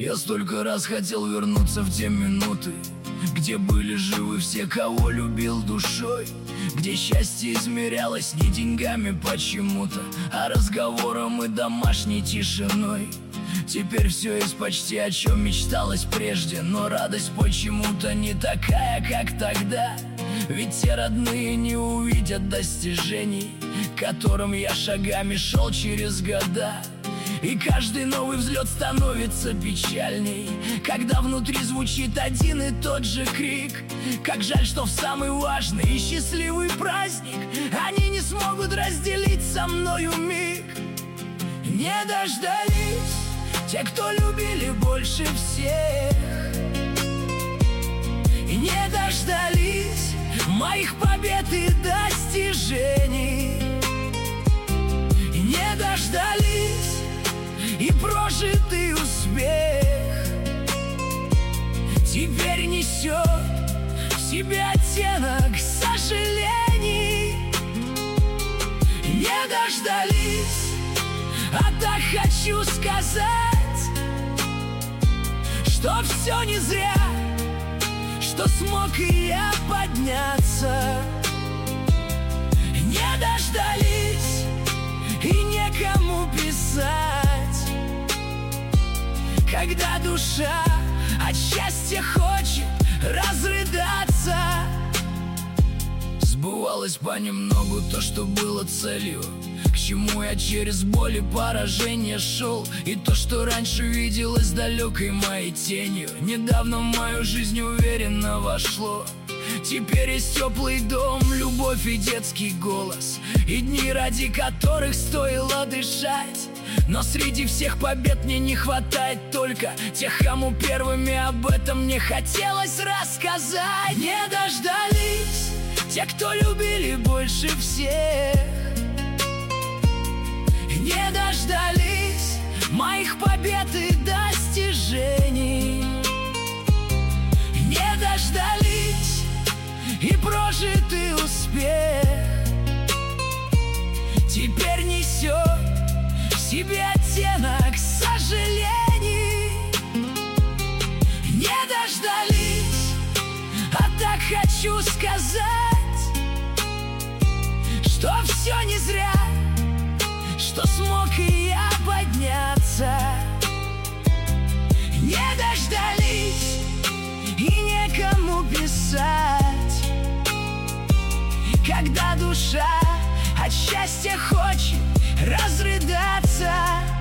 Я столько раз хотел вернуться в те минуты, где были живы все, кого любил душой, где счастье измерялось не деньгами почему-то, а разговором и домашней тишиной. Теперь все есть почти, о чем мечталось прежде, но радость почему-то не такая, как тогда. Ведь те родные не увидят достижений, к которым я шагами шел через года. И каждый новый взлет становится печальней, когда внутри звучит один и тот же крик. Как жаль, что в самый важный и счастливый праздник они не смогут разделить со мною миг. Не дождались те, кто любили больше всех, и не дождались моих побед и достижений, и не дождались и прожитый успех теперь несет в себе оттенок сожалений. Не дождались, а так хочу сказать, что все не зря, что смог и я подняться. Не дождались и некому писать, когда душа от счастья хочет разрыдаться. Сбывалось понемногу то, что было целью, к чему я через боль и поражение шел. И то, что раньше виделось далекой моей тенью, недавно в мою жизнь уверенно вошло. Теперь есть теплый дом, любовь и детский голос, и дни, ради которых стоило дышать. Но среди всех побед мне не хватает только тех, кому первыми об этом мне хотелось рассказать. Не дождались те, кто любили больше всех, не дождались моих побед и достижений, не дождались и прожитый успех теперь несет в себе оттенок сожалений. Не дождались, а так хочу сказать, что все не зря, что смог и я подняться. Не дождались и некому писать, когда душа от счастья хочет разрыдаться.